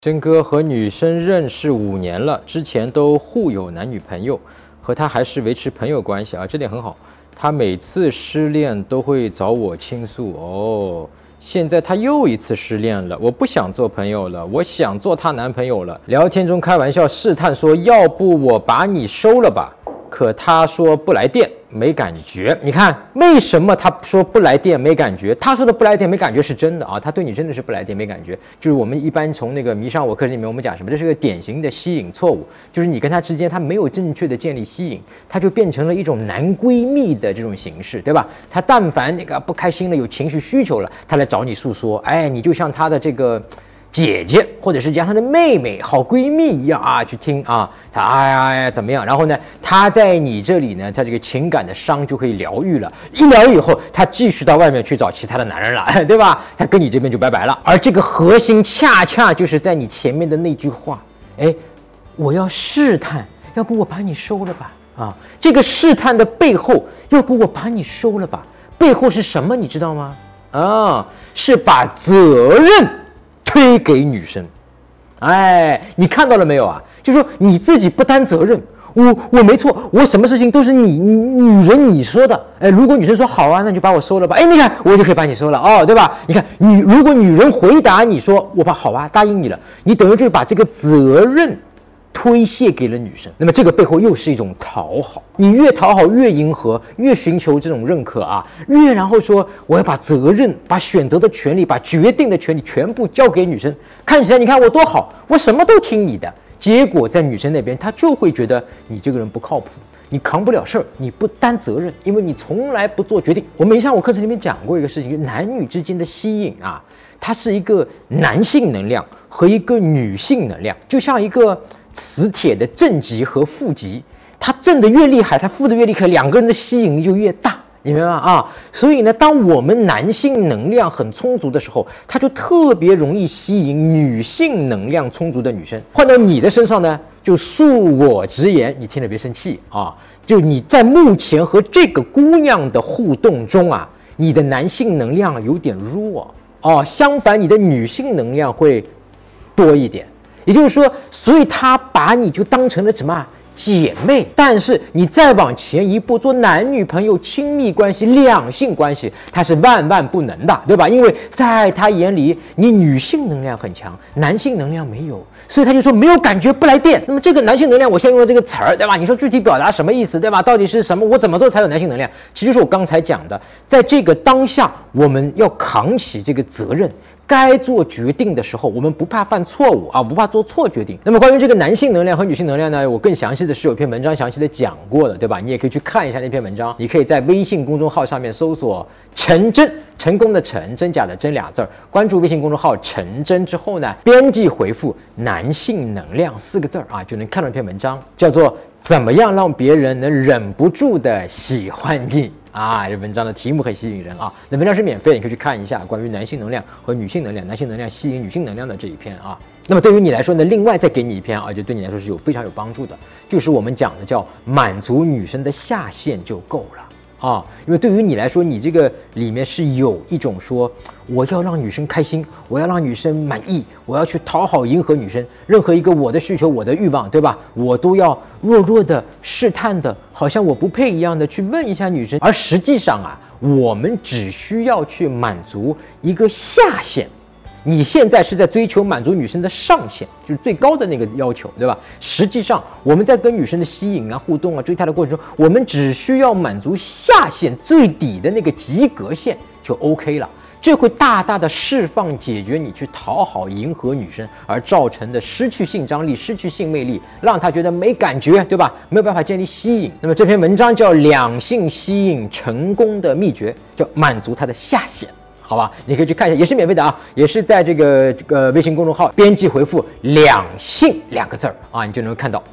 真哥和女生认识5年了，之前都互有男女朋友，和他还是维持朋友关系啊，这点很好。他每次失恋都会找我倾诉哦，现在他又一次失恋了，我不想做朋友了，我想做他男朋友了。聊天中开玩笑试探说，要不我把你收了吧？可他说不来电，没感觉。你看为什么他说不来电没感觉？他说的不来电没感觉是真的啊，他对你真的是不来电没感觉。就是我们一般从那个迷上我课程里面我们讲什么，这是个典型的吸引错误，就是你跟他之间他没有正确的建立吸引，他就变成了一种男闺蜜的这种形式，对吧？他但凡那个不开心了，有情绪需求了，他来找你诉说，哎，你就像他的这个姐姐或者是像她的妹妹、好闺蜜一样啊，去听啊，她哎怎么样？然后呢，她在你这里呢，她这个情感的伤就可以疗愈了。一疗愈以后，她继续到外面去找其他的男人了，对吧？她跟你这边就拜拜了。而这个核心恰恰就是在你前面的那句话，哎，我要试探，要不我把你收了吧？啊，这个试探的背后，要不我把你收了吧？背后是什么？你知道吗？啊，是把责任推给女生。哎，你看到了没有啊？就是说你自己不担责任，我没错，我什么事情都是女人你说的。哎，如果女生说好啊，那你就把我收了吧。哎，你看我就可以把你收了哦，对吧？你看如果女人回答你说我把好啊答应你了，你等于就是把这个责任推卸给了女生，那么这个背后又是一种讨好，你越讨好越迎合，越寻求这种认可啊，越然后说我要把责任、把选择的权利、把决定的权利全部交给女生，看起来你看我多好，我什么都听你的，结果在女生那边她就会觉得你这个人不靠谱，你扛不了事儿，你不担责任，因为你从来不做决定。我们上我课程里面讲过一个事情，就是男女之间的吸引啊，它是一个男性能量和一个女性能量，就像一个磁铁的正极和负极，它正的越厉害，它负的越厉害，两个人的吸引力就越大，你明白吗？啊，所以呢，当我们男性能量很充足的时候，它就特别容易吸引女性能量充足的女生。换到你的身上呢，就恕我直言，你听了别生气啊！就你在目前和这个姑娘的互动中啊，你的男性能量有点弱哦，相反，你的女性能量会多一点。也就是说，所以他把你就当成了什么姐妹，但是你再往前一步做男女朋友亲密关系、两性关系，他是万万不能的，对吧？因为在他眼里，你女性能量很强，男性能量没有，所以他就说没有感觉不来电。那么这个男性能量，我先用了这个词儿，对吧？你说具体表达什么意思，对吧？到底是什么？我怎么做才有男性能量？其实就是我刚才讲的，在这个当下，我们要扛起这个责任。该做决定的时候，我们不怕犯错误啊，不怕做错决定。那么关于这个男性能量和女性能量呢，我更详细的是有篇文章详细的讲过的，对吧？你也可以去看一下那篇文章。你可以在微信公众号上面搜索“陈真”，成功的陈，真假的真俩字儿，关注微信公众号陈真之后呢，编辑回复“男性能量”4个字儿啊，就能看到一篇文章，叫做“怎么样让别人能忍不住的喜欢你”。啊，这文章的题目很吸引人啊！那文章是免费的，你可以去看一下关于男性能量和女性能量、男性能量吸引女性能量的这一篇啊。那么对于你来说呢，另外再给你一篇啊，就对你来说是非常有帮助的，就是我们讲的叫满足女生的下限就够了。啊，因为对于你来说，你这个里面是有一种说，我要让女生开心，我要让女生满意，我要去讨好迎合女生，任何一个我的需求、我的欲望，对吧？我都要弱弱的试探的，好像我不配一样的去问一下女生。而实际上啊，我们只需要去满足一个下限。你现在是在追求满足女生的上限，就是最高的那个要求，对吧？实际上我们在跟女生的吸引啊、互动啊、追她的过程中，我们只需要满足下限最底的那个及格线就 OK 了。这会大大的释放解决你去讨好迎合女生而造成的失去性张力、失去性魅力，让她觉得没感觉，对吧？没有办法建立吸引。那么这篇文章叫《两性吸引成功的秘诀》，叫满足她的下限。好吧，你可以去看一下，也是免费的啊，也是在这个微信公众号编辑回复“两性”2个字儿啊，你就能看到。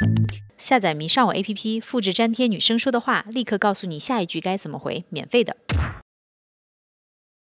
下载迷上我 APP， 复制粘贴女生说的话，立刻告诉你下一句该怎么回，免费的。